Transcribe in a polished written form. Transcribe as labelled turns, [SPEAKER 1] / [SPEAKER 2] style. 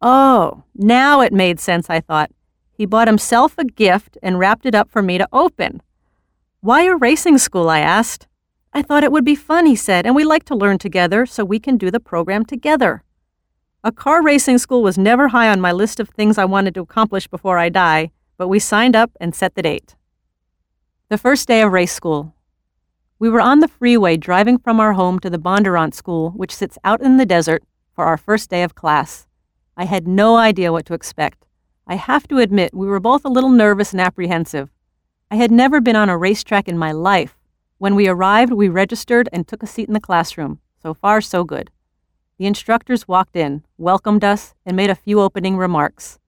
[SPEAKER 1] Oh, now it made sense, I thought. He bought himself a gift and wrapped it up for me to open. Why a racing school, I asked. I thought it would be fun, he said, and we like to learn together so we can do the program together. A car racing school was never high on my list of things I wanted to accomplish before I die, but we signed up and set the date. The first day of race school. We were on the freeway driving from our home to the Bondurant School, which sits out in the desert, for our first day of class. I had no idea what to expect. I have to admit, we were both a little nervous and apprehensive. I had never been on a racetrack in my life. When we arrived, we registered and took a seat in the classroom. So far, so good. The instructors walked in, welcomed us, and made a few opening remarks.